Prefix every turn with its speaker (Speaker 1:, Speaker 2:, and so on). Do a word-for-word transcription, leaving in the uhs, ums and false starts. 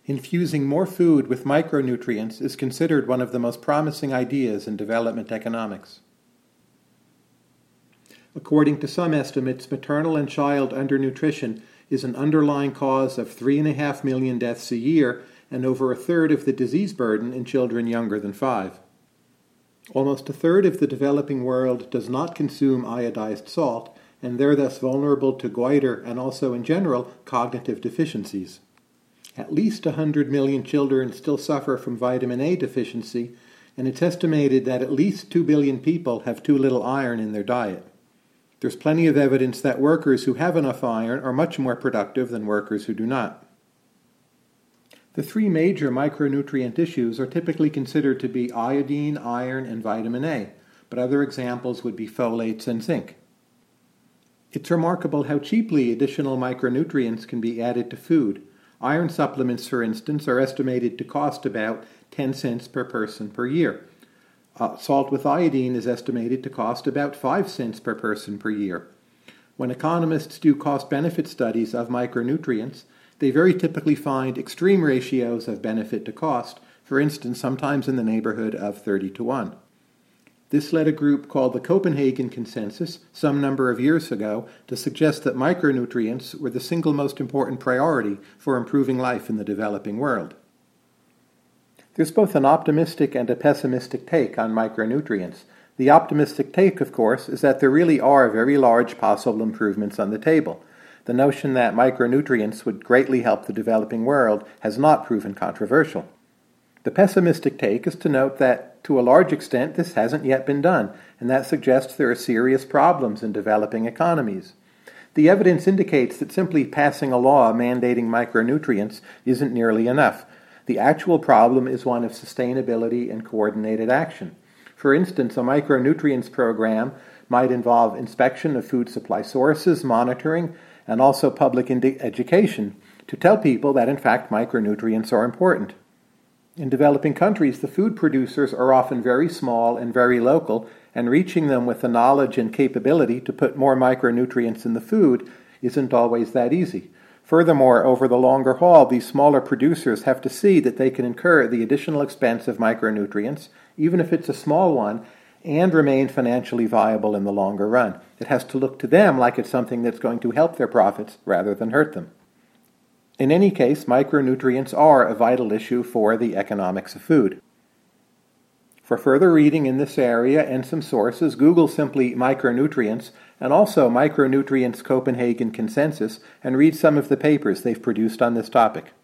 Speaker 1: Infusing more food with micronutrients is considered one of the most promising ideas in development economics. According to some estimates, maternal and child undernutrition is an underlying cause of three and a half million deaths a year and over a third of the disease burden in children younger than five. Almost a third of the developing world does not consume iodized salt, and they're thus vulnerable to goiter and also, in general, cognitive deficiencies. At least one hundred million children still suffer from vitamin A deficiency, and it's estimated that at least two billion people have too little iron in their diet. There's plenty of evidence that workers who have enough iron are much more productive than workers who do not. The three major micronutrient issues are typically considered to be iodine, iron, and vitamin A, but other examples would be folates and zinc. It's remarkable how cheaply additional micronutrients can be added to food. Iron supplements, for instance, are estimated to cost about ten cents per person per year. Uh, salt with iodine is estimated to cost about five cents per person per year. When economists do cost-benefit studies of micronutrients, they very typically find extreme ratios of benefit to cost, for instance, sometimes in the neighborhood of thirty to one. This led a group called the Copenhagen Consensus some number of years ago to suggest that micronutrients were the single most important priority for improving life in the developing world. There's both an optimistic and a pessimistic take on micronutrients. The optimistic take, of course, is that there really are very large possible improvements on the table. The notion that micronutrients would greatly help the developing world has not proven controversial. The pessimistic take is to note that, to a large extent, this hasn't yet been done, and that suggests there are serious problems in developing economies. The evidence indicates that simply passing a law mandating micronutrients isn't nearly enough. The actual problem is one of sustainability and coordinated action. For instance, a micronutrients program might involve inspection of food supply sources, monitoring, and also public indi- education to tell people that, in fact, micronutrients are important. In developing countries, the food producers are often very small and very local, and reaching them with the knowledge and capability to put more micronutrients in the food isn't always that easy. Furthermore, over the longer haul, these smaller producers have to see that they can incur the additional expense of micronutrients, even if it's a small one, and remain financially viable in the longer run. It has to look to them like it's something that's going to help their profits rather than hurt them. In any case, micronutrients are a vital issue for the economics of food. For further reading in this area and some sources, Google simply micronutrients and also Micronutrients Copenhagen Consensus and read some of the papers they've produced on this topic.